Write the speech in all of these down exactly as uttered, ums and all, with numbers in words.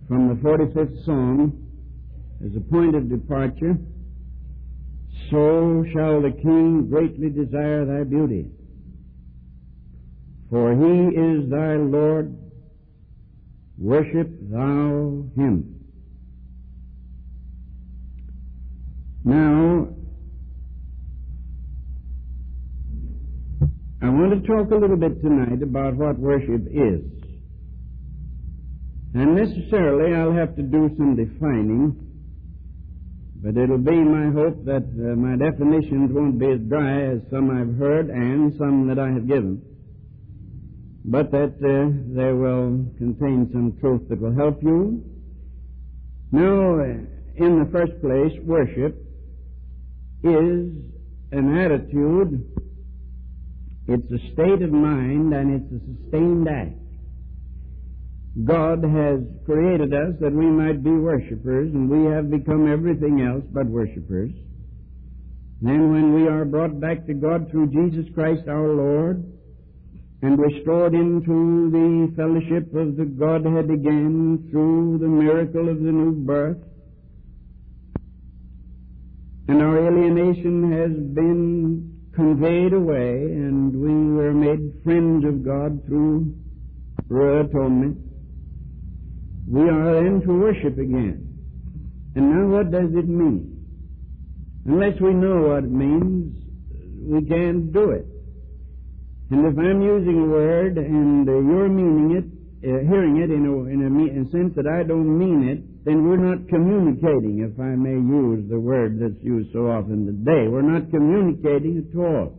from the forty-fifth Psalm as a point of departure. So shall the King greatly desire thy beauty, for he is thy Lord, worship thou him. Now, I want to talk a little bit tonight about what worship is. And necessarily I'll have to do some defining, but it'll be my hope that uh, my definitions won't be as dry as some I've heard and some that I have given, but that uh, they will contain some truth that will help you. Now, in the first place, worship is an attitude, it's a state of mind, and it's a sustained act. God has created us that we might be worshipers, and we have become everything else but worshipers. Then when we are brought back to God through Jesus Christ our Lord, and restored into the fellowship of the Godhead again through the miracle of the new birth, and our alienation has been conveyed away, and we were made friends of God through, through atonement, we are then to worship again. And now what does it mean? Unless we know what it means, we can't do it. And if I'm using a word and uh, you're meaning it, uh, hearing it in, a, in, a, in a sense that I don't mean it, then we're not communicating, if I may use the word that's used so often today. We're not communicating at all.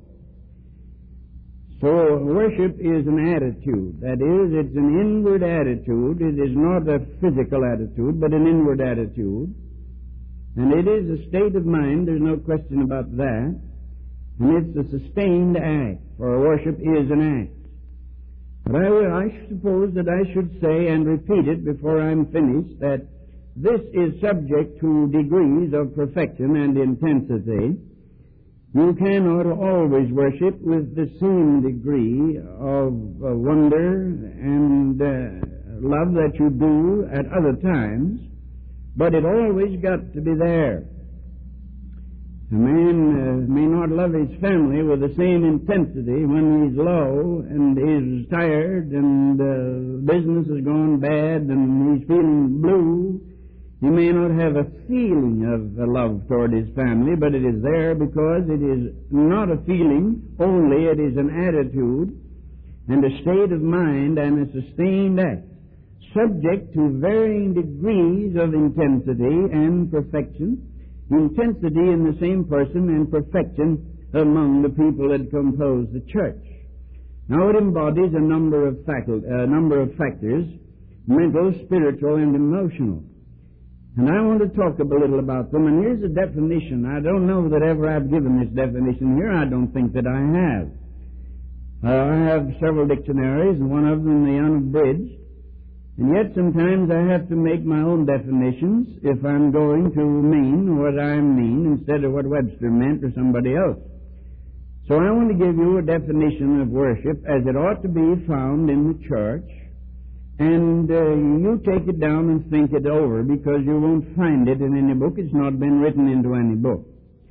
So worship is an attitude. That is, it's an inward attitude. It is not a physical attitude, but an inward attitude. And it is a state of mind, there's no question about that. And it's a sustained act, for worship is an act. But I, will, I suppose that I should say and repeat it before I'm finished, that this is subject to degrees of perfection and intensity. You cannot always worship with the same degree of uh, wonder and uh, love that you do at other times, but it always got to be there. A man uh, may not love his family with the same intensity when he's low and he's tired and uh, business has gone bad and he's feeling blue. He may not have a feeling of uh, love toward his family, but it is there because it is not a feeling only, it is an attitude and a state of mind and a sustained act, subject to varying degrees of intensity and perfection. Intensity in the same person and perfection among the people that compose the church. Now it embodies a number of faculty, a number of factors, mental, spiritual, and emotional. And I want to talk a little about them. And here's a definition. I don't know that ever I've given this definition here. I don't think that I have. Uh, I have several dictionaries, and one of them the unabridged. And yet sometimes I have to make my own definitions if I'm going to mean what I mean instead of what Webster meant or somebody else. So I want to give you a definition of worship as it ought to be found in the church. And uh, you take it down and think it over, because you won't find it in any book. It's not been written into any book.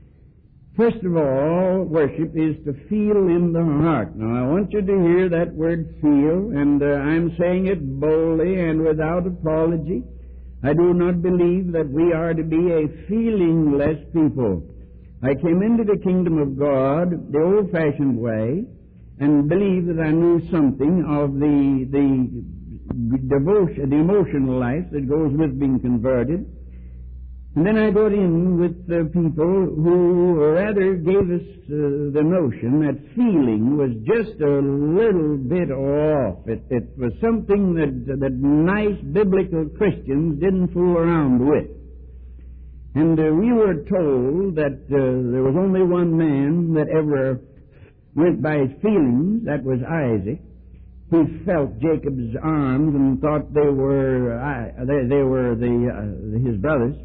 First of all, worship is to feel in the heart. Now, I want you to hear that word feel, and uh, I'm saying it boldly and without apology. I do not believe that we are to be a feelingless people. I came into the kingdom of God the old-fashioned way and believed that I knew something of the, the devotion, the emotional life that goes with being converted. And then I got in with the people who rather gave us uh, the notion that feeling was just a little bit off. It, it was something that, that nice biblical Christians didn't fool around with. And uh, we were told that uh, there was only one man that ever went by his feelings. That was Isaac. He felt Jacob's arms and thought they were uh, they, they were the uh, his brothers,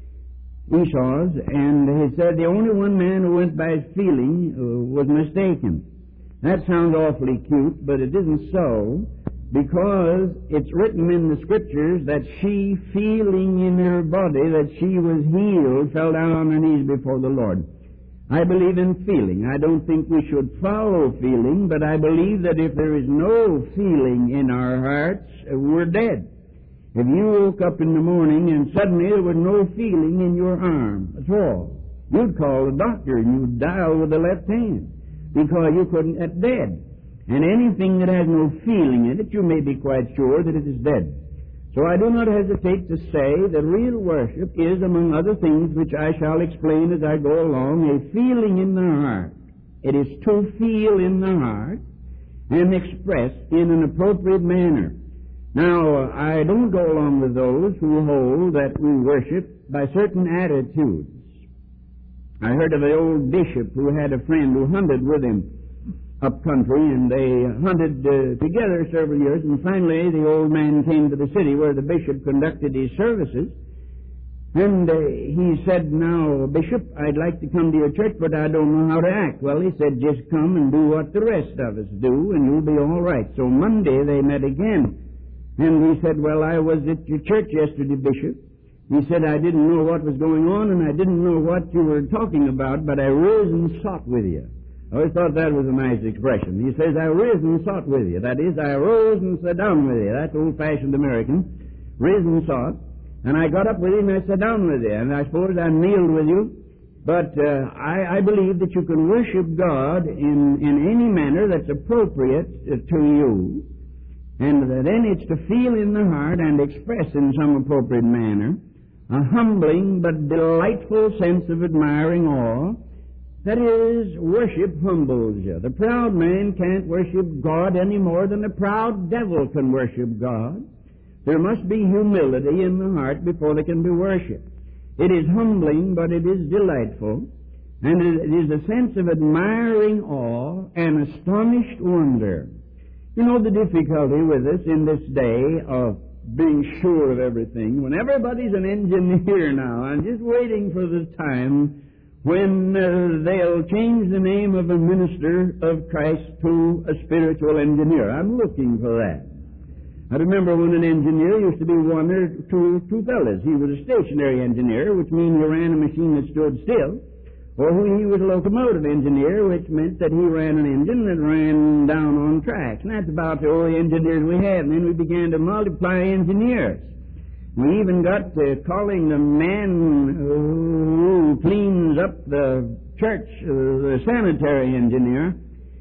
Esau's, and he said the only one man who went by his feeling uh, was mistaken. That sounds awfully cute, but it isn't so. because it's written in the Scriptures that she, feeling in her body that she was healed, fell down on her knees before the Lord. I believe in feeling. I don't think we should follow feeling, but I believe that if there is no feeling in our hearts, we're dead. If you woke up in the morning and suddenly there was no feeling in your arm at all, you'd call the doctor and you'd dial with the left hand because you couldn't, that's dead. And anything that has no feeling in it, you may be quite sure that it is dead. So I do not hesitate to say that real worship is, among other things, which I shall explain as I go along, a feeling in the heart. It is to feel in the heart and express in an appropriate manner. Now, I don't go along with those who hold that we worship by certain attitudes. I heard of an old bishop who had a friend who hunted with him up country, and they hunted uh, together several years, and finally the old man came to the city where the bishop conducted his services, and uh, he said, "Now, Bishop, I'd like to come to your church, but I don't know how to act." Well, he said, "Just come and do what the rest of us do, and you'll be all right." So Monday they met again, and he said, "Well, I was at your church yesterday, Bishop." He said, "I didn't know what was going on, and I didn't know what you were talking about, but I rose and sought with you." I always thought that was a nice expression. He says, "I rose and sought with you." That is, I rose and sat down with you. That's old-fashioned American. Rose and sought. And I got up with you and I sat down with you. And I suppose I kneeled with you. But uh, I, I believe that you can worship God in, in any manner that's appropriate uh, to you. And then it's to feel in the heart and express in some appropriate manner a humbling but delightful sense of admiring awe. That is, worship humbles you. The proud man can't worship God any more than the proud devil can worship God. There must be humility in the heart before there can be worship. It is humbling, but it is delightful. And it is a sense of admiring awe and astonished wonder. You know the difficulty with us in this day of being sure of everything. When everybody's an engineer now, I'm just waiting for the time when uh, they'll change the name of a minister of Christ to a spiritual engineer. I'm looking for that. I remember when an engineer used to be one or two, two fellas. He was a stationary engineer, which means he ran a machine that stood still, or he was a locomotive engineer, which meant that he ran an engine that ran down on tracks. And that's about the only engineers we had. And then we began to multiply engineers. We even got to calling the man who cleans up the church uh, the sanitary engineer,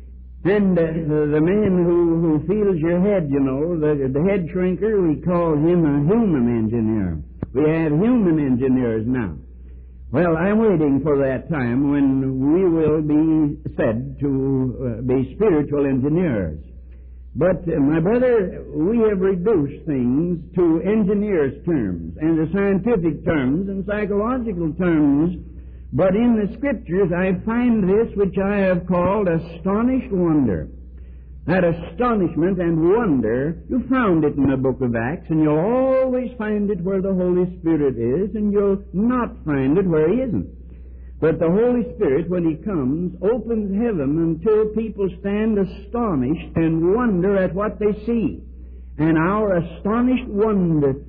and uh, the man who, who feels your head, you know, the, the head shrinker, we call him a human engineer. We have human engineers now. Well, I'm waiting for that time when we will be said to uh, be spiritual engineers. But, uh, my brother, we have reduced things to engineers' terms and to scientific terms and psychological terms. But in the Scriptures, I find this which I have called astonished wonder. That astonishment and wonder, you found it in the book of Acts, and you'll always find it where the Holy Spirit is, and you'll not find it where He isn't. But the Holy Spirit, when He comes, opens heaven until people stand astonished and wonder at what they see. And our astonished wonderment,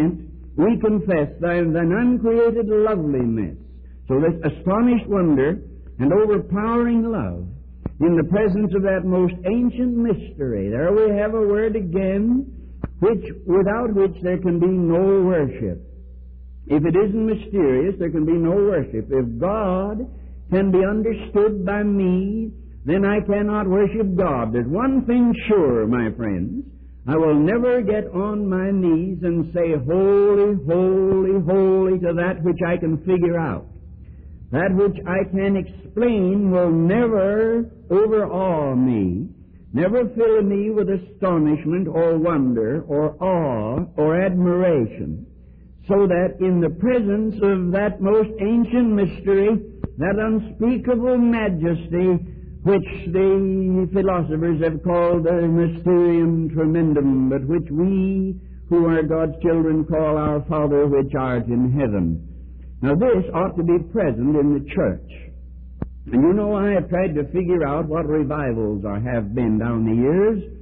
we confess thine, thine uncreated loveliness. So this astonished wonder and overpowering love in the presence of that most ancient mystery. There we have a word again, which without which there can be no worship. If it isn't mysterious, there can be no worship. If God can be understood by me, then I cannot worship God. There's one thing sure, my friends. I will never get on my knees and say, "Holy, holy, holy," to that which I can figure out. That which I can explain will never overawe me, never fill me with astonishment or wonder or awe or admiration. So that in the presence of that most ancient mystery, that unspeakable majesty, which the philosophers have called the mysterium tremendum, but which we who are God's children call our Father which art in heaven. Now this ought to be present in the church. And you know, I have tried to figure out what revivals are, have been down the years.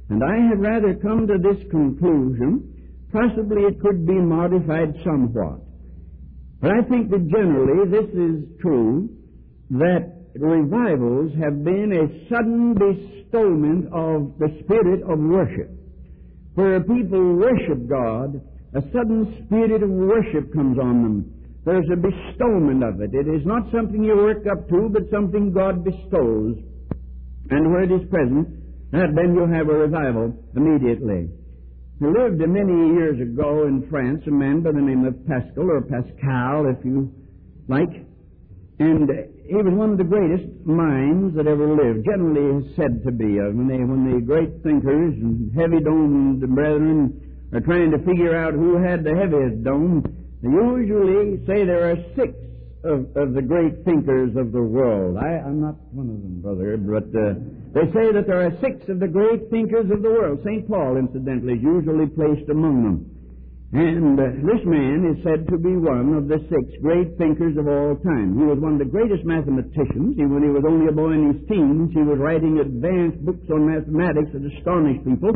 And I have rather come to this conclusion. Possibly it could be modified somewhat. But I think that generally this is true, that revivals have been a sudden bestowment of the spirit of worship. Where people worship God, a sudden spirit of worship comes on them. There's a bestowment of it. It is not something you work up to, but something God bestows. And where it is present, then you have a revival immediately. There lived many years ago in France a man by the name of Pascal, or Pascal, if you like. And he was one of the greatest minds that ever lived, generally is said to be. When, they, when the great thinkers and heavy-domed brethren are trying to figure out who had the heaviest dome, they usually say there are six of, of the great thinkers of the world. I, I'm not one of them, brother, but uh, they say that there are six of the great thinkers of the world. Saint Paul, incidentally, is usually placed among them. And uh, this man is said to be one of the six great thinkers of all time. He was one of the greatest mathematicians. He, when he was only a boy in his teens, he was writing advanced books on mathematics that astonished people.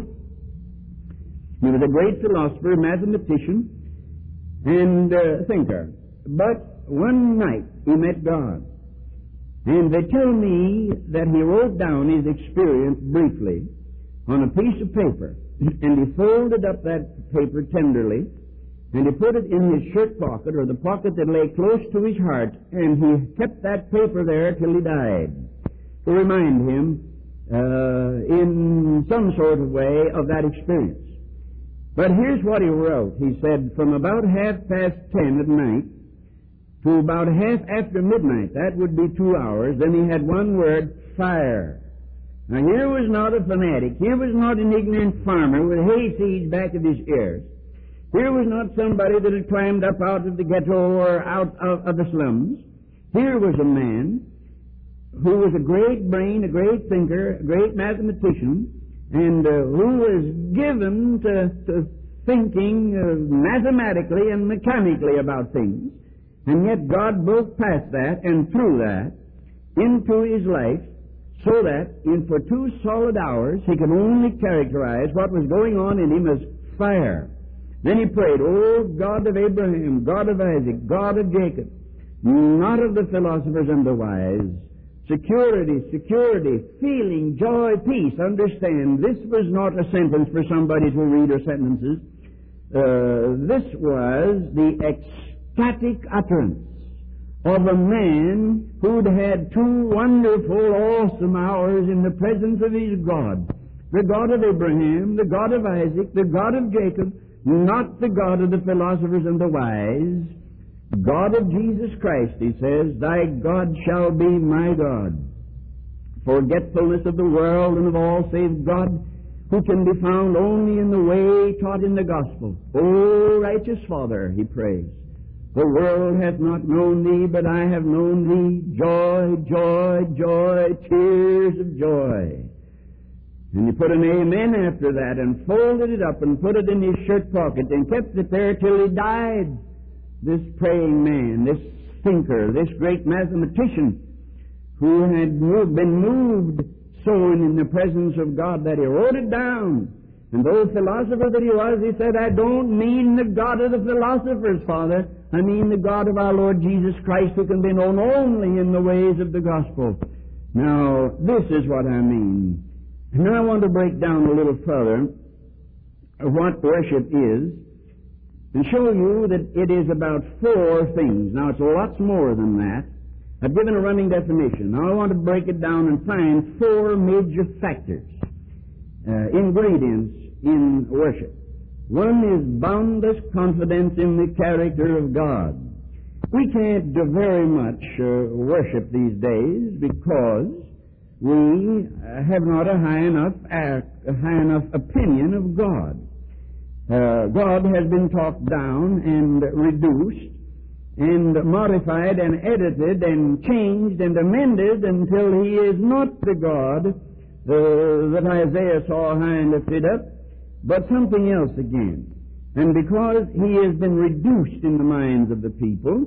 He was a great philosopher, mathematician, and uh, thinker. But one night he met God. And they tell me that he wrote down his experience briefly on a piece of paper. And he folded up that paper tenderly, and he put it in his shirt pocket, or the pocket that lay close to his heart, and he kept that paper there till he died, to remind him uh, in some sort of way of that experience. But here's what he wrote. He said, from about half past ten at night to about half after midnight, that would be two hours, then he had one word, fire. Now, here was not a fanatic. Here was not an ignorant farmer with hay seeds back of his ears. Here was not somebody that had climbed up out of the ghetto or out of, of the slums. Here was a man who was a great brain, a great thinker, a great mathematician, and uh, who was given to, to thinking uh, mathematically and mechanically about things. And yet God broke past that and through that into his life, so that in for two solid hours he could only characterize what was going on in him as fire. Then he prayed, "O God of Abraham, God of Isaac, God of Jacob, not of the philosophers and the wise, security, security, feeling, joy, peace." Understand, this was not a sentence for somebody to read or sentences. Uh, this was the ecstatic utterance of a man who'd had two wonderful, awesome hours in the presence of his God. The God of Abraham, the God of Isaac, the God of Jacob, not the God of the philosophers and the wise. God of Jesus Christ, he says, thy God shall be my God. Forgetfulness of the world and of all save God, who can be found only in the way taught in the gospel. O righteous Father, he prays, the world hath not known thee, but I have known thee. Joy, joy, joy, tears of joy. And he put an amen after that and folded it up and put it in his shirt pocket and kept it there till he died. This praying man, this thinker, this great mathematician who had moved, been moved so in the presence of God that he wrote it down. And though philosopher that he was, he said, I don't mean the God of the philosophers, Father. I mean the God of our Lord Jesus Christ, who can be known only in the ways of the gospel. Now, this is what I mean. Now I want to break down a little further what worship is and show you that it is about four things. Now, it's lots more than that. I've given a running definition. Now I want to break it down and find four major factors, uh, ingredients in worship. One is boundless confidence in the character of God. We can't do very much uh, worship these days because we have not a high enough, uh, a high enough opinion of God. Uh, God has been talked down and reduced and modified and edited and changed and amended until he is not the God uh, that Isaiah saw high and lifted up, but something else again. And because he has been reduced in the minds of the people,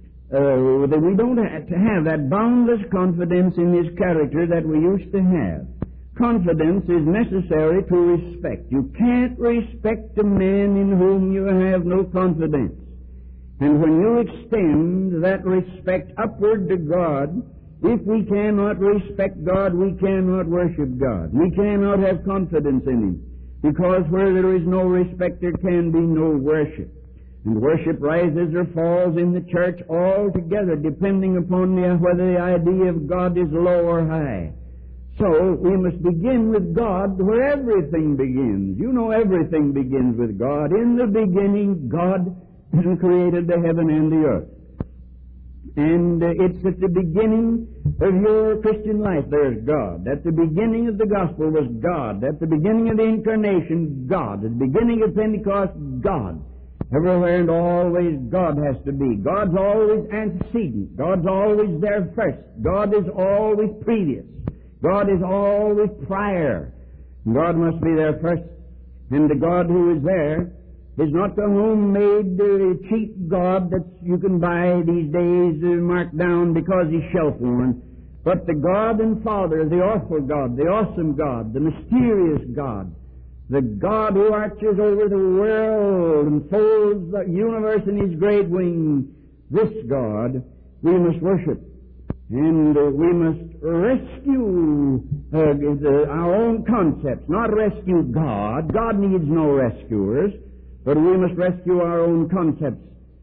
uh, that we don't have to have that boundless confidence in his character that we used to have. confidence is necessary to respect. You can't respect a man in whom you have no confidence. And when you extend that respect upward to God, if we cannot respect God, we cannot worship God. We cannot have confidence in Him. Because where there is no respect, there can be no worship. And worship rises or falls in the church altogether, depending upon the, whether the idea of God is low or high. So, we must begin with God where everything begins. You know everything begins with God. In the beginning, God created the heaven and the earth. And uh, it's at the beginning of your Christian life, there's God. At the beginning of the gospel was God. At the beginning of the incarnation, God. At the beginning of Pentecost, God. Everywhere and always God has to be. God's always antecedent. God's always there first. God is always previous. God is always prior. God must be there first. And the God who is there is not the homemade uh, cheap God that you can buy these days uh, marked down because he's shelf-worn, but the God and Father, the awful God, the awesome God, the mysterious God, the God who arches over the world and folds the universe in His great wing. This God we must worship. And uh, we must rescue uh, the, our own concepts, not rescue God. God needs no rescuers, but we must rescue our own concepts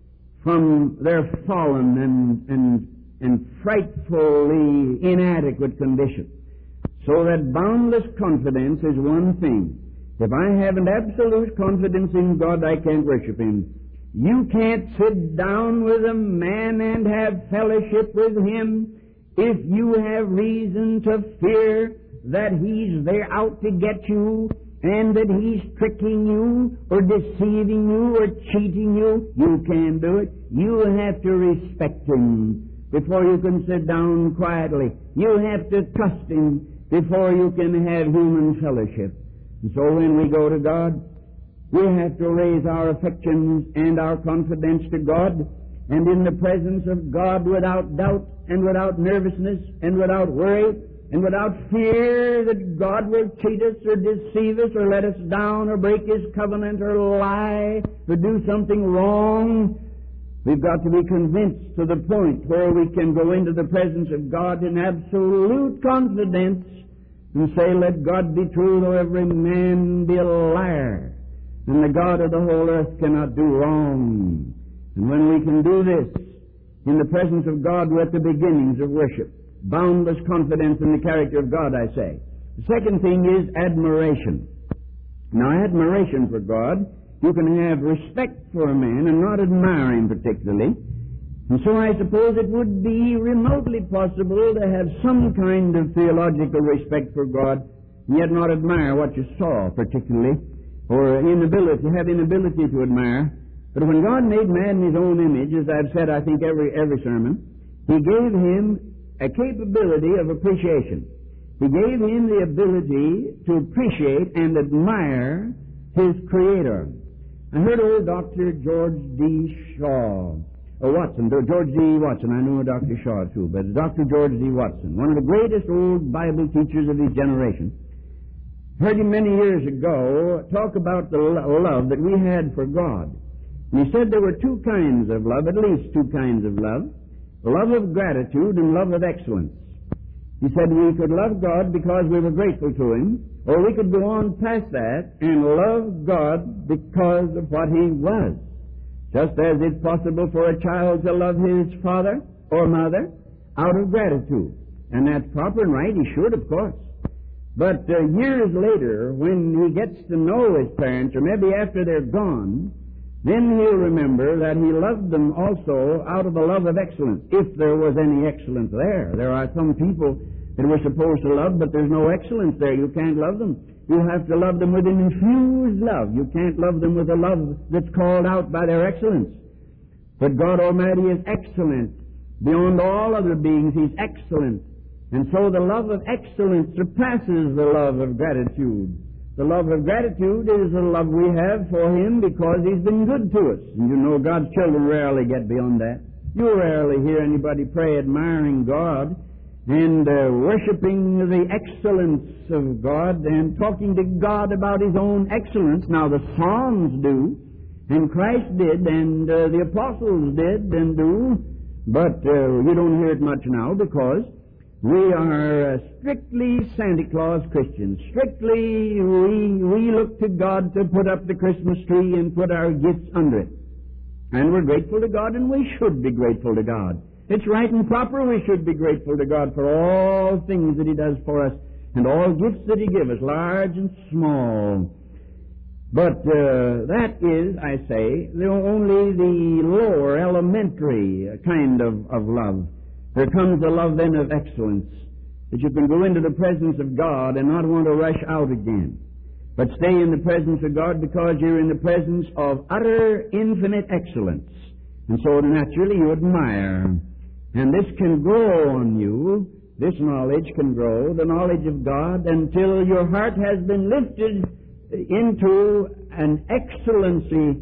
from their fallen and, and, and frightfully inadequate condition. So that boundless confidence is one thing. If I have an absolute confidence in God, I can't worship Him. You can't sit down with a man and have fellowship with him if you have reason to fear that he's there out to get you and that he's tricking you or deceiving you or cheating you. You can't do it. You have to respect him before you can sit down quietly. You have to trust him before you can have human fellowship. And so when we go to God, we have to raise our affections and our confidence to God, and in the presence of God without doubt and without nervousness and without worry and without fear that God will cheat us or deceive us or let us down or break His covenant or lie or do something wrong. We've got to be convinced to the point where we can go into the presence of God in absolute confidence and say, let God be true, though every man be a liar. And the God of the whole earth cannot do wrong. And when we can do this, in the presence of God, we're at the beginnings of worship. Boundless confidence in the character of God, I say. The second thing is admiration. Now, admiration for God, you can have respect for a man and not admire him particularly. And so I suppose it would be remotely possible to have some kind of theological respect for God and yet not admire what you saw particularly, or inability, have inability to admire. But when God made man in His own image, as I've said, I think every every sermon, He gave him a capability of appreciation. He gave him the ability to appreciate and admire his Creator. I heard old Doctor George D. Shaw, or Watson, George D. Watson, I know Doctor Shaw too, but Doctor George D. Watson, one of the greatest old Bible teachers of his generation, heard him many years ago talk about the love that we had for God. And he said there were two kinds of love, at least two kinds of love, love of gratitude and love of excellence. He said we could love God because we were grateful to Him, or we could go on past that and love God because of what He was. Just as it's possible for a child to love his father or mother out of gratitude. And that's proper and right, he should, of course. But uh, years later, when he gets to know his parents, or maybe after they're gone, then he'll remember that he loved them also out of a love of excellence, if there was any excellence there. There are some people that we're supposed to love, but there's no excellence there. You can't love them. You have to love them with an infused love. You can't love them with a love that's called out by their excellence. But God Almighty is excellent. Beyond all other beings, He's excellent. And so the love of excellence surpasses the love of gratitude. The love of gratitude is the love we have for Him because He's been good to us. And you know God's children rarely get beyond that. You rarely hear anybody pray admiring God and uh, worshiping the excellence of God and talking to God about His own excellence. Now the Psalms do, and Christ did, and uh, the apostles did and do, but uh, you don't hear it much now because we are uh, strictly Santa Claus Christians. Strictly we, we look to God to put up the Christmas tree and put our gifts under it. And we're grateful to God, and we should be grateful to God. It's right and proper we should be grateful to God for all things that He does for us and all gifts that He gives us, large and small. But uh, that is, I say, the, only the lower, elementary kind of, of love. There comes the love then of excellence, that you can go into the presence of God and not want to rush out again, but stay in the presence of God because you're in the presence of utter, infinite excellence. And so naturally you admire. And this can grow on you, this knowledge can grow, the knowledge of God, until your heart has been lifted into an excellency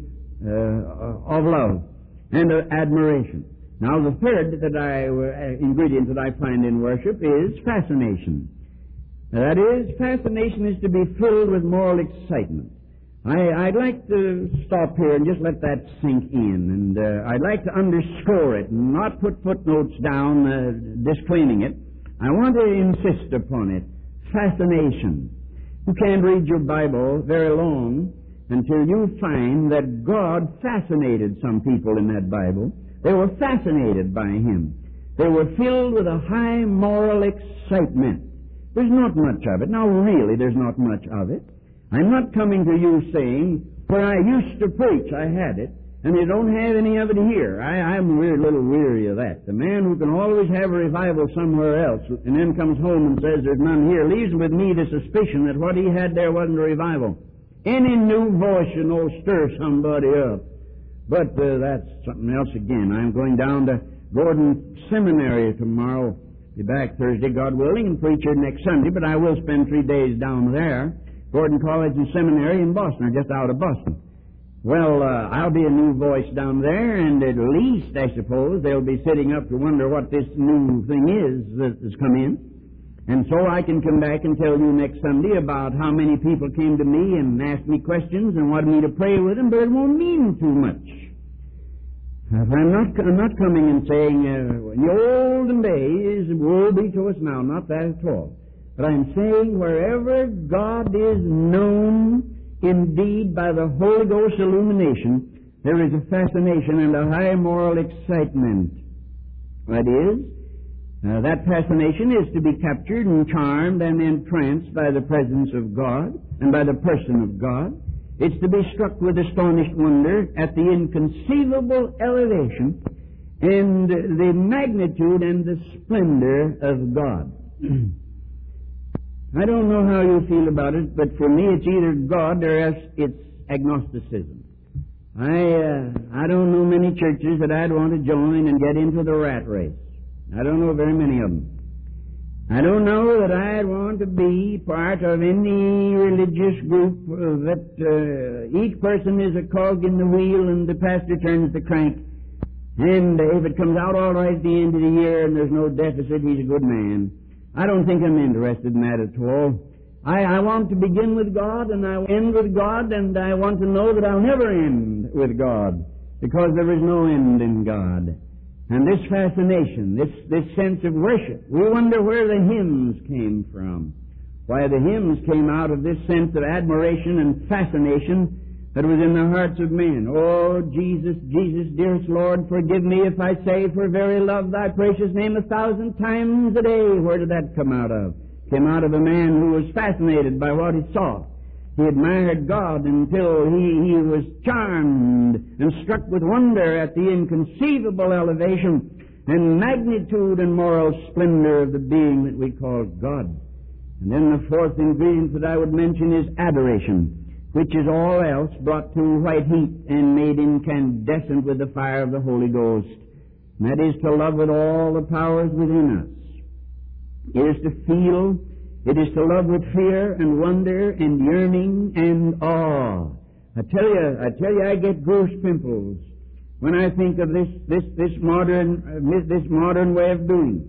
uh, of love and of admiration. Now the third that I, uh, ingredient that I find in worship is fascination. That is, fascination is to be filled with moral excitement. I, I'd like to stop here and just let that sink in, and uh, I'd like to underscore it and not put footnotes down uh, disclaiming it. I want to insist upon it. Fascination. You can't read your Bible very long until you find that God fascinated some people in that Bible. They were fascinated by Him. They were filled with a high moral excitement. There's not much of it. Now really, there's not much of it. I'm not coming to you saying, where I used to preach, I had it, and they don't have any of it here. I, I'm a little weary of that. The man who can always have a revival somewhere else and then comes home and says there's none here leaves with me the suspicion that what he had there wasn't a revival. Any new voice, you know, stir somebody up. But uh, that's something else again. I'm going down to Gordon Seminary tomorrow. Be back Thursday, God willing, and preach here next Sunday, but I will spend three days down there. Gordon College and Seminary in Boston, or just out of Boston. Well, uh, I'll be a new voice down there, and at least, I suppose, they'll be sitting up to wonder what this new thing is that has come in. And so I can come back and tell you next Sunday about how many people came to me and asked me questions and wanted me to pray with them, but it won't mean too much. I'm not, I'm not coming and saying, uh, in the olden days, woe be to us now, not that at all. But I'm saying wherever God is known indeed by the Holy Ghost illumination, there is a fascination and a high moral excitement. That is, uh, that fascination is to be captured and charmed and entranced by the presence of God and by the person of God. It's to be struck with astonished wonder at the inconceivable elevation and the magnitude and the splendor of God. I don't know how you feel about it, but for me it's either God or else it's agnosticism. I uh, I don't know many churches that I'd want to join and get into the rat race. I don't know very many of them. I don't know that I'd want to be part of any religious group that uh, each person is a cog in the wheel and the pastor turns the crank. And if it comes out all right at the end of the year and there's no deficit, he's a good man. I don't think I'm interested in that at all. I, I want to begin with God and I end with God, and I want to know that I'll never end with God because there is no end in God. And this fascination, this, this sense of worship, we wonder where the hymns came from. Why, the hymns came out of this sense of admiration and fascination that was in the hearts of men. Oh, Jesus, Jesus, dearest Lord, forgive me if I say, for very love thy precious name a thousand times a day. Where did that come out of? Came out of a man who was fascinated by what he saw. He admired God until he, he was charmed and struck with wonder at the inconceivable elevation and magnitude and moral splendor of the being that we call God. And then the fourth ingredient that I would mention is adoration, which is all else brought to white heat and made incandescent with the fire of the Holy Ghost. And that is to love with all the powers within us. It is to feel, it is to love with fear and wonder and yearning and awe. I tell you, I tell you, I get goose pimples when I think of this, this, this modern, uh, this modern way of doing.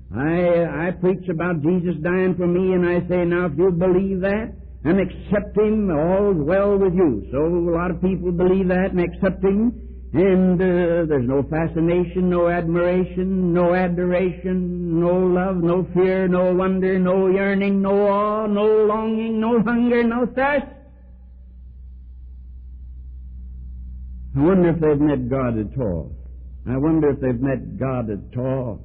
I, I preach about Jesus dying for me, and I say, now, if you believe that and accept Him, all's well with you. So a lot of people believe that and accept Him, and uh, there's no fascination, no admiration, no adoration, no love, no fear, no wonder, no yearning, no awe, no longing, no hunger, no thirst. I wonder if they've met God at all. I wonder if they've met God at all.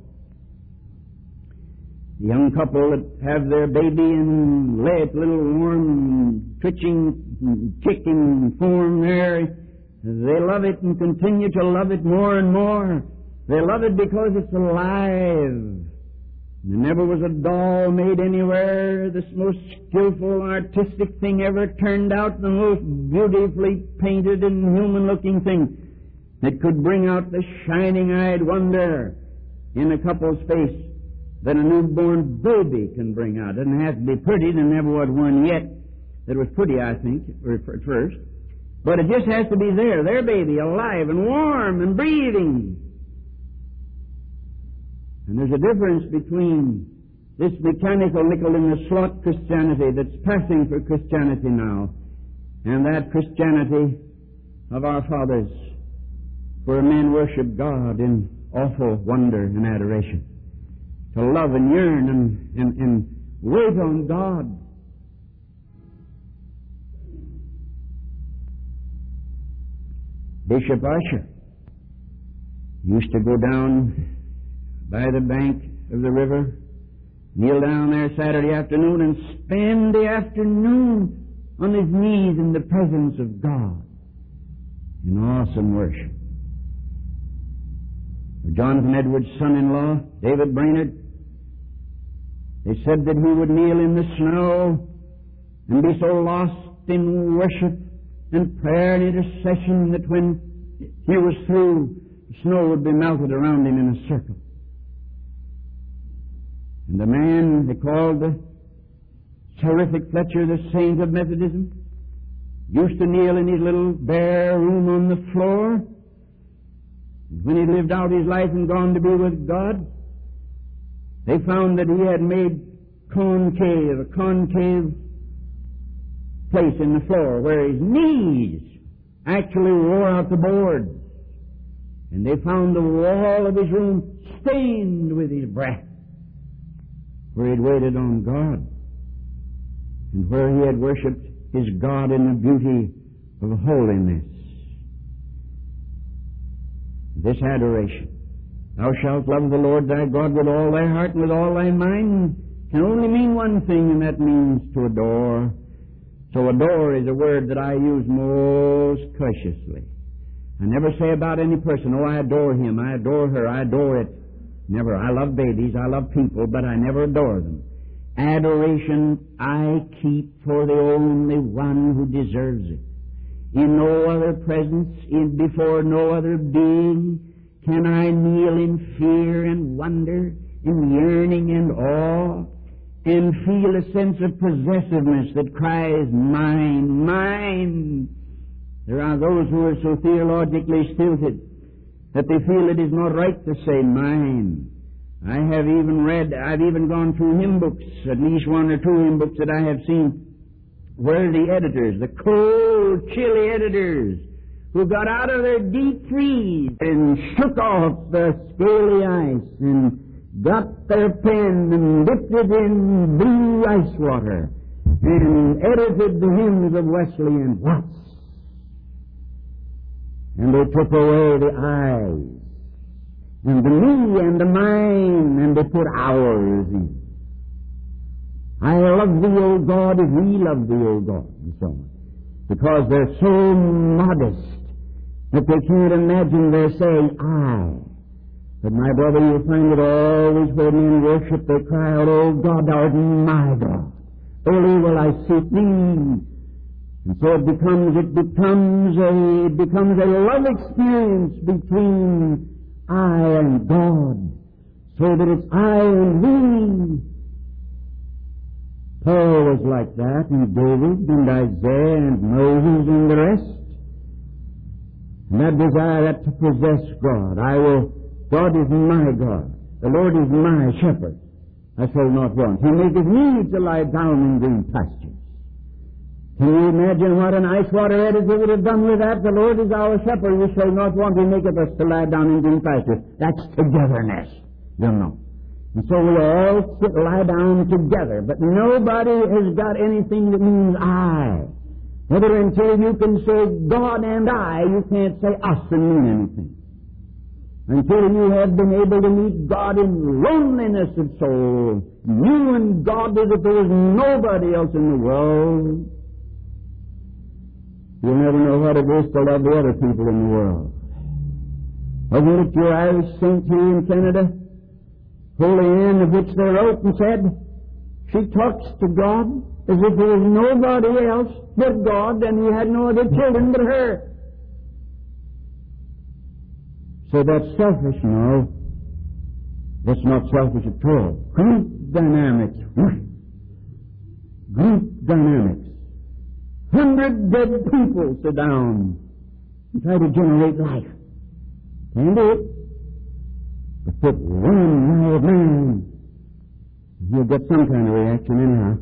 The young couple that have their baby and lay it little warm, twitching, kicking form there, they love it and continue to love it more and more. They love it because it's alive. There never was a doll made anywhere, this most skillful, artistic thing ever turned out, the most beautifully painted and human-looking thing that could bring out the shining-eyed wonder in a couple's face that a newborn baby can bring out. It doesn't have to be pretty. There never was one yet that was pretty, I think, at first. But it just has to be there, their baby, alive and warm and breathing. And there's a difference between this mechanical nickel in the slot Christianity that's passing for Christianity now and that Christianity of our fathers, where men worship God in awful wonder and adoration, to love and yearn and, and, and wait on God. Bishop Usher used to go down by the bank of the river, kneel down there Saturday afternoon and spend the afternoon on his knees in the presence of God in awesome worship. Jonathan Edwards' son-in-law, David Brainerd, they said that he would kneel in the snow and be so lost in worship and prayer and intercession that when he was through, the snow would be melted around him in a circle. And the man they called the Terrific Fletcher, the saint of Methodism, used to kneel in his little bare room on the floor. And when he lived out his life and gone to be with God, they found that he had made concave, a concave place in the floor where his knees actually wore out the boards. And they found the wall of his room stained with his breath, where he had waited on God and where he had worshipped his God in the beauty of holiness. This adoration, thou shalt love the Lord thy God with all thy heart and with all thy mind, can only mean one thing, and that means to adore. So adore is a word that I use most cautiously. I never say about any person, oh, I adore him, I adore her, I adore it. Never. I love babies, I love people, but I never adore them. Adoration I keep for the only one who deserves it. In no other presence, in before no other being, can I kneel in fear and wonder, in yearning and awe, and feel a sense of possessiveness that cries, mine, mine. There are those who are so theologically stilted that they feel it is not right to say mine. I have even read, I've even gone through hymn books, at least one or two hymn books that I have seen, where the editors, the cold, chilly editors, who got out of their deep freeze and shook off the scaly ice and got their pen and dipped it in blue ice water and edited the hymns of Wesley and Watts. And they took away the I and the me and the mine, and they put ours in. I love thee, O God, as we love thee, O God, and so on. Because they're so modest that they can't imagine they're saying I. But my brother, you'll find it always where men worship, they cry out, O God, thou art my God. Early will I seek thee. And so it becomes, it becomes a, it becomes a love experience between I and God, so that it's I and me. Paul was like that, and David, and Isaiah, and Moses, and the rest. And that desire that to possess God. I will, God is my God. The Lord is my shepherd. I shall not want. He maketh me to lie down in green pastures. Can you imagine what a nice water editor would have done with that? The Lord is our shepherd. We shall not want. He maketh us to lie down in green pastures. That's togetherness, you know. And so we all sit, lie down together. But nobody has got anything that means I. Whether until you can say God and I, you can't say us and mean anything. Until you have been able to meet God in loneliness of soul, you and God as if there was nobody else in the world, you'll never know what it is to love the other people in the world. Wasn't it your Irish saint here in Canada, Holy Anne, of which they wrote and said, she talks to God as if there was nobody else but God, and he had no other children but her. So that's selfish, no. That's not selfish at all. Group dynamics. Group dynamics. Hundred dead people sit down and try to generate life. Can't do it. But put one live man, you'll get some kind of reaction anyhow.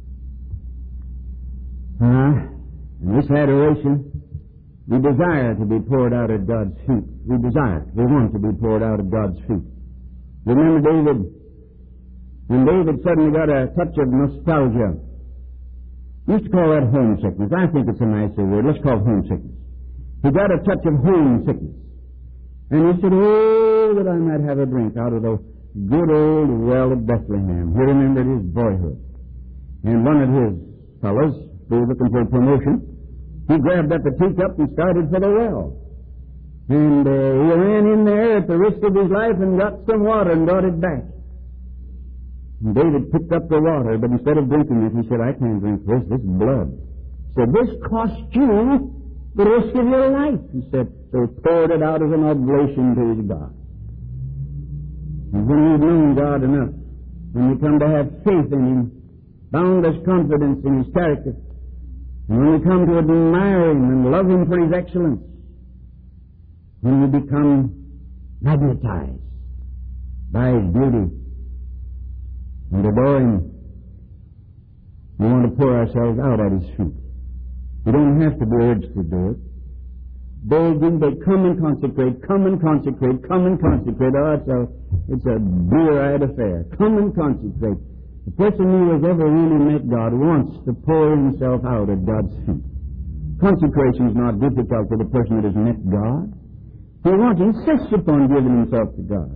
Ah, and this adoration, we desire to be poured out at God's feet. We desire, we want to be poured out at God's feet. Remember David, when David suddenly got a touch of nostalgia, we used to call that homesickness. I think it's a nicer word. Let's call it homesickness. He got a touch of homesickness. And he said, oh, that I might have a drink out of the good old well of Bethlehem. He remembered his boyhood. And one of his fellows, who was looking for promotion, he grabbed up a teacup and started for the well. And uh, he ran in there at the risk of his life and got some water and brought it back. And David picked up the water, but instead of drinking it, he said, I can't drink this. This is blood. He said, this cost you the risk of your life, he said. So he poured it out as an oblation to his God. And when we've known God enough, when we come to have faith in him, boundless confidence in his character, and when we come to admire him and love him for his excellence, when we become magnetized by his beauty and adore him, we want to pour ourselves out at his feet. We don't have to be urged to do it. Begging, they come and consecrate, come and consecrate, come and consecrate. Oh, it's a, it's a blear-eyed affair. Come and consecrate. The person who has ever really met God wants to pour himself out at God's feet. Consecration is not difficult for the person that has met God. He wants, insists upon giving himself to God.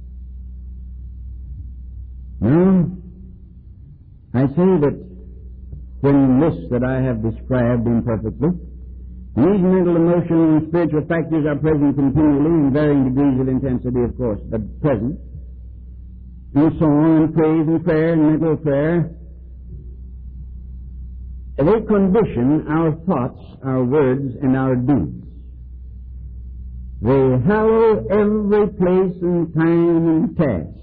Now, I say that when this that I have described imperfectly, these mental, emotional, and spiritual factors are present continually in varying degrees of intensity, of course, but present. In song and praise and prayer and mental prayer, they condition our thoughts, our words, and our deeds. They hallow every place and time and task,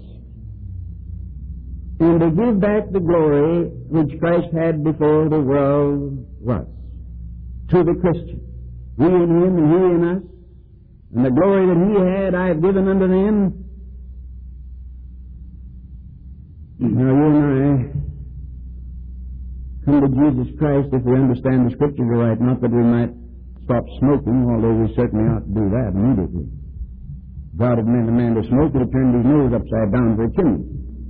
and they give back the glory which Christ had before the world was to the Christian. We in him and he in us, and the glory that he had I have given unto them. Now you and I come to Jesus Christ if we understand the Scriptures right, not that we might stop smoking, although we certainly ought to do that immediately. God had meant a man to smoke, would have turned his nose upside down for a chimney.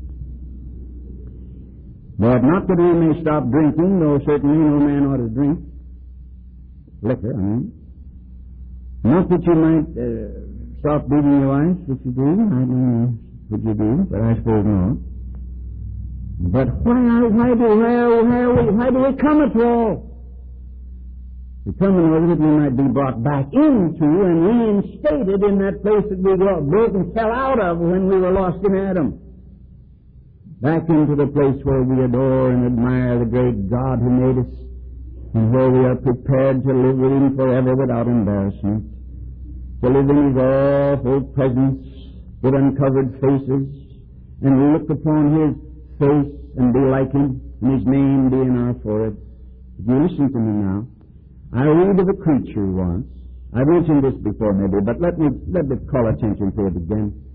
But not that we may stop drinking, though certainly no man ought to drink. Liquor, I mean. Not that you might uh, stop beating your wife, if you do. I don't know what you do, but I suppose not. But why, why do, why, why, why do we come at all? We come in order that we might be brought back into and reinstated in that place that we broke and fell out of when we were lost in Adam. Back into the place where we adore and admire the great God who made us, and where we are prepared to live with him forever without embarrassment, to live in his awful presence with uncovered faces, and look upon his face and be like him, and his name be in our forehead. If you listen to me now, I read of a creature once. I've mentioned this before maybe, but let me, let me call attention to it again.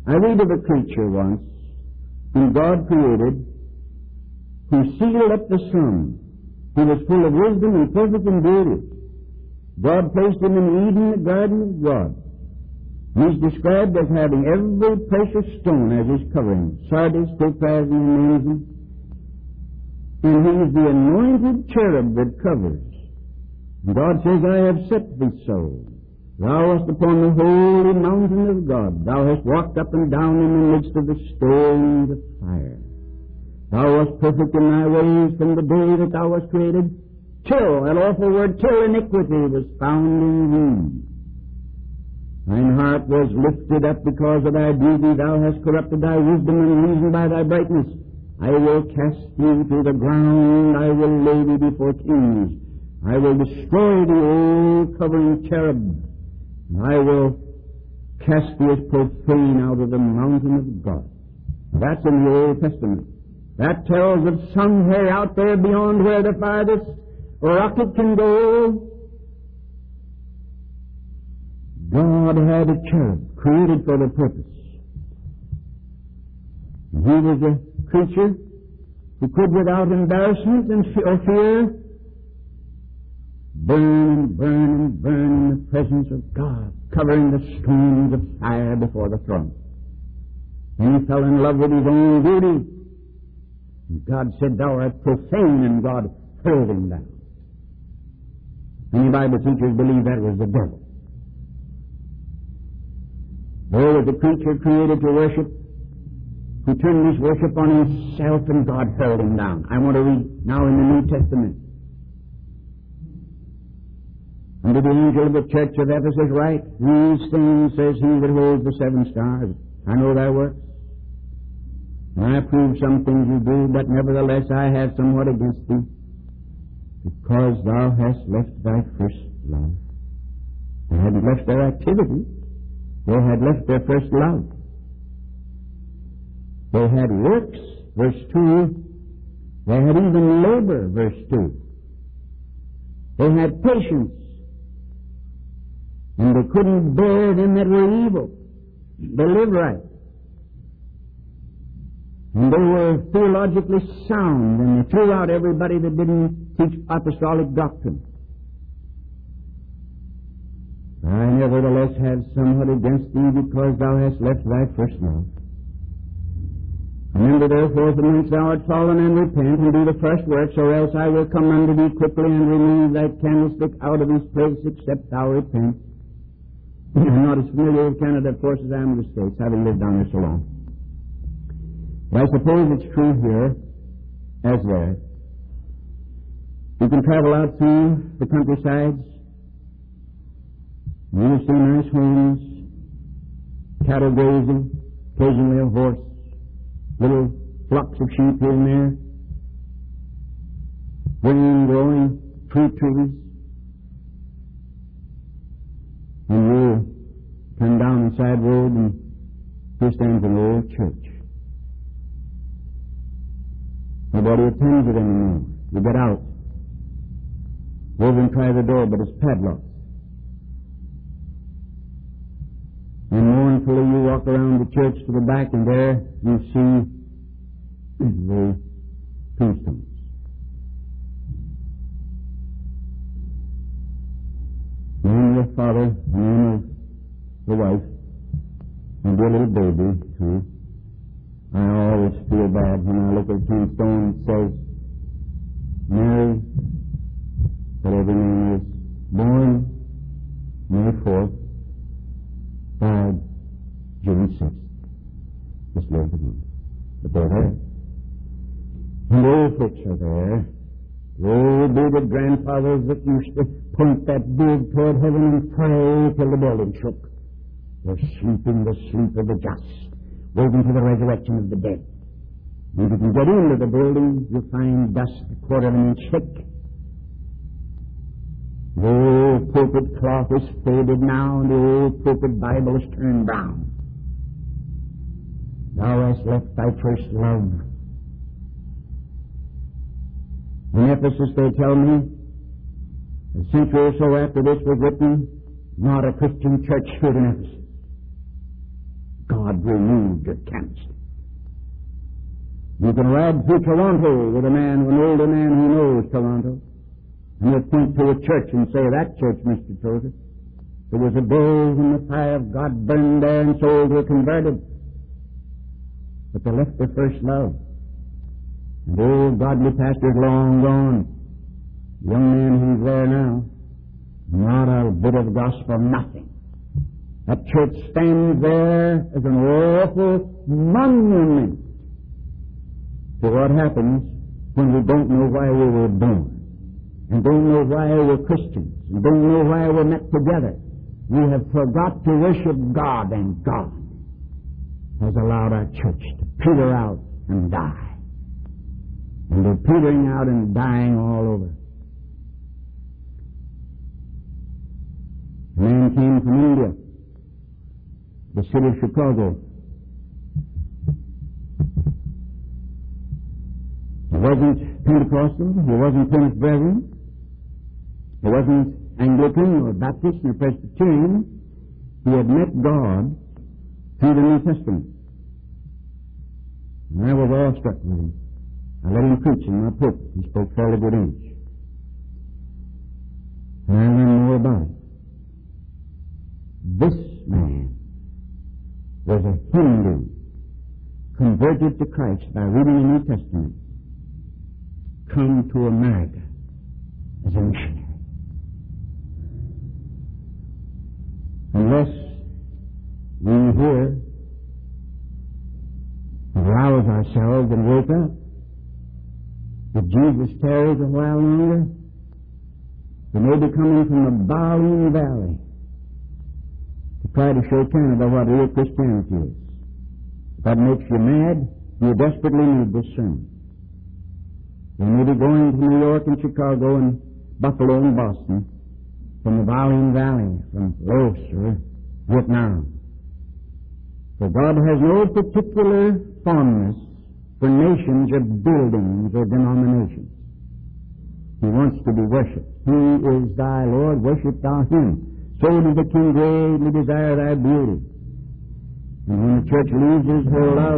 I read of a creature once whom God created, who sealed up the sun. He was full of wisdom and perfect in beauty. God placed him in Eden, the garden of God. He's described as having every precious stone as his covering, sardius, topaz, and amazing. And he is the anointed cherub that covers. And God says, I have set thee so. Thou wast upon the holy mountain of God. Thou hast walked up and down in the midst of the stones of fire. Thou wast perfect in thy ways from the day that thou wast created, till, that awful word, till iniquity was found in thee. Thine heart was lifted up because of thy beauty. Thou hast corrupted thy wisdom and reason by thy brightness. I will cast thee to the ground. I will lay thee before kings. I will destroy the old covering cherub. And I will cast thee as profane out of the mountain of God. That's in the Old Testament. That tells of somewhere out there beyond where the farthest rocket can go, God had a cherub created for the purpose. He was a creature who could, without embarrassment and or fear, burn and burn and burn in the presence of God, covering the stones of fire before the throne. And he fell in love with his own beauty. And God said, thou art profane, and God hurled him down. Many Bible teachers believe that was the devil. There was a creature created to worship, who turned his worship on himself, and God hurled him down. I want to read now in the New Testament. Unto the angel of the church of Ephesus write, these things says he that holds the seven stars. I know thy works. And I approve some things you do, but nevertheless I have somewhat against thee, because thou hast left thy first love. They hadn't left their activity. They had left their first love. They had works, verse two. They had even labor, verse two. They had patience. And they couldn't bear them that were evil. They lived right. And they were theologically sound, and they threw out everybody that didn't teach apostolic doctrine. I nevertheless have somewhat against thee, because thou hast left thy first love. Remember therefore from whence thou art fallen, and repent, and do the first works, or else I will come unto thee quickly, and remove thy candlestick out of his place, except thou repent. I'm not as familiar with Canada, of course, as I am with the States, having lived down there so long. But I suppose it's true here, as there. You can travel out through the countrysides, and you'll see nice homes, cattle grazing, occasionally a horse, little flocks of sheep here and there, grain growing, fruit trees. And you come down the side road, and here stands an old church. Nobody attends it anymore. You get out. Go over and try the door, but it's padlocked. And mournfully you walk around the church to the back, and there you see the tombstones. Name of the father, name of the wife, and dear little baby, too. I always feel bad when I look at the tombstone. It says, Mary, whatever her name is, born May fourth, died June sixth. Just later on. But they're there. And the old folks are there. The old bearded grandfathers that used to point that beard toward heaven and pray till the building shook. They're sleeping the sleep of the just, waiting for the resurrection of the dead. If you can get into the building, you'll find dust a quarter of an inch thick. The old pulpit cloth is faded now, and the old pulpit Bible is turned brown. Thou hast left thy first love. In Ephesus, they tell me, a century or so after this was written, not a Christian church stood in Ephesus. God removed your candlestick. You can ride through Toronto with a man, an older man who knows Toronto, and he'll point to a church and say, that church, Mister Tozer, there was a day when the fire of God burned there and souls were converted. But they left their first love. And the old godly pastor's long gone. The young man who's there now, not a bit of gospel, nothing. That church stands there as an awful monument to what happens when we don't know why we were born, and don't know why we're Christians, and don't know why we're met together. We have forgot to worship God, and God has allowed our church to peter out and die. And they're petering out and dying all over. A man came from India, the city of Chicago. He wasn't Pentecostal, he wasn't Plymouth Brethren, he wasn't Anglican or Baptist or Presbyterian. He had met God through the New Testament. And I was awestruck with him. I let him preach in my pulpit. He spoke fairly good English. And I learned more about it. This man was a Hindu converted to Christ by reading the New Testament, come to America as a missionary. Unless we here arouse ourselves and wake up, if Jesus tarries a while longer, we may be coming from the Bowling Valley to try to show Canada what real Christianity is. If that makes you mad, you desperately need this sermon. We may be going to New York and Chicago and Buffalo and Boston from the Bowling Valley, from Laos or Vietnam. For God has no particular fondness for nations or buildings or denominations. He wants to be worshipped. He is thy Lord, worship thou him. So does the King greatly desire thy beauty. And when the church loses her love,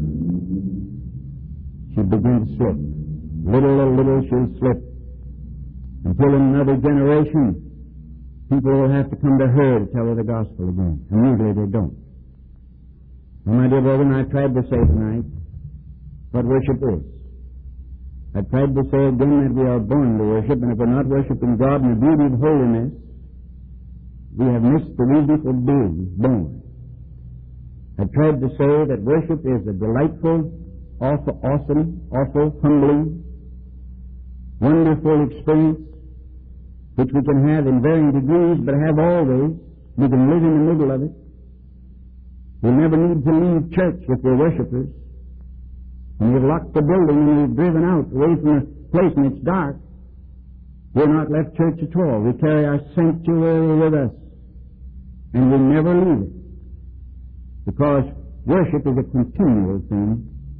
she begins to slip. Little by little she'll slip. Until in another generation, people will have to come to her to tell her the gospel again. And usually they don't. And my dear brethren, I tried to say tonight what worship is. I tried to say again that we are born to worship, and if we're not worshiping God in the beauty of holiness, we have missed the reason for being born. I tried to say that worship is a delightful, awful, awesome, awful, humbling, wonderful experience which we can have in varying degrees, but have always. We can live in the middle of it. We never need to leave church if we're worshipers. When we've locked the building and we've driven out away from the place and it's dark, we're not left church at all. We carry our sanctuary with us, and we never leave it. Because worship is a continual thing.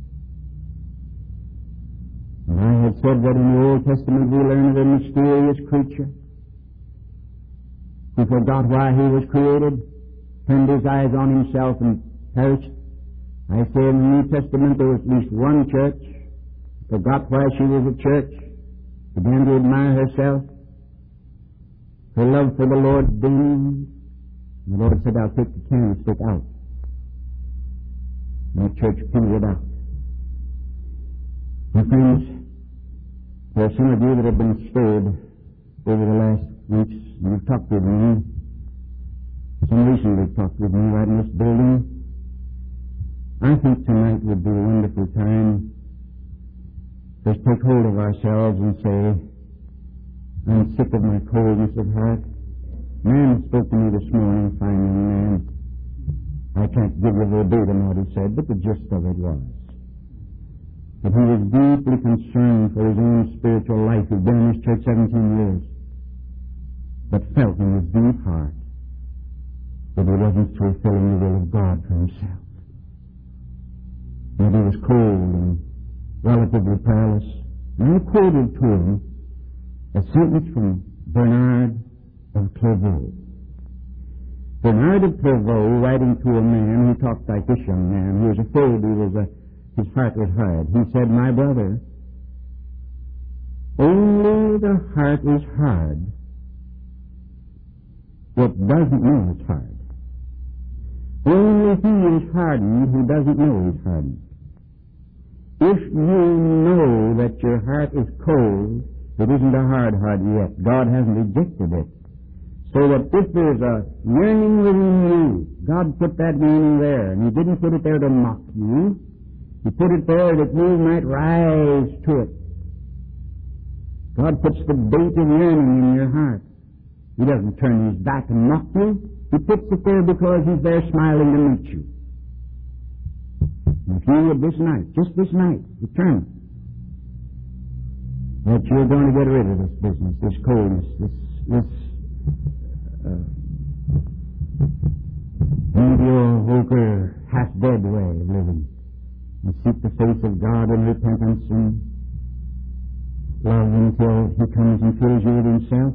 And I have said that in the Old Testament we learn of a mysterious creature who forgot why he was created, turned his eyes on himself and perished. I say in the New Testament there was at least one church, forgot why she was a church, began to admire herself. Her love for the Lord dimmed. The Lord said, I'll take the candlestick out. And the church petered out. My friends, there are some of you that have been stirred over the last weeks. You've talked with me. Some recently talked with me right in this building. I think tonight would be a wonderful time. Just take hold of ourselves and say, I'm sick of my coldness of heart. Man spoke to me this morning, fine young man. I can't give you verbatim what he said, but the gist of it was that he was deeply concerned for his own spiritual life. He'd been in this church seventeen years, but felt in his deep heart that he wasn't fulfilling the will of God for himself. That he was cold and relatively powerless. And I quoted to him a sentence from Bernard of Clairvaux. Bernard of Clairvaux, writing to a man who talked like this young man, who was afraid he was a, his heart was hard, he said, "My brother, only the heart is hard that doesn't know it's hard. Only he is hardened who doesn't know he's hardened. If you know that your heart is cold, it isn't a hard heart yet. God hasn't rejected it. So that if there's a yearning within you, God put that yearning there, and He didn't put it there to mock you. He put it there that you might rise to it. God puts the bait of yearning in your heart. He doesn't turn His back and mock you. He puts it there because He's there smiling to meet you. If you would this night, just this night, determine that you're going to get rid of this business, this coldness, this, this uh, mediocre, half-dead way of living, and seek the face of God in repentance and love until He comes and fills you with Himself.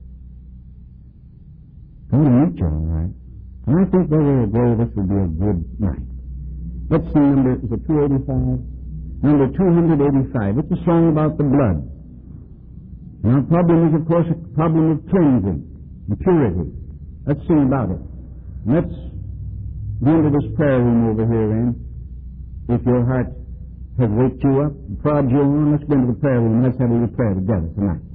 Go to meet you, all right. And I think, Brother Gray, this would be a good night. Let's see, number, is it two eighty-five? Number two eighty-five. It's a song about the blood. Now, the problem is, of course, a problem of cleansing and purity. Let's sing about it. Let's go into this prayer room over here, then. If your heart has waked you up and prod you on, let's go into the prayer room and let's have a little prayer together tonight.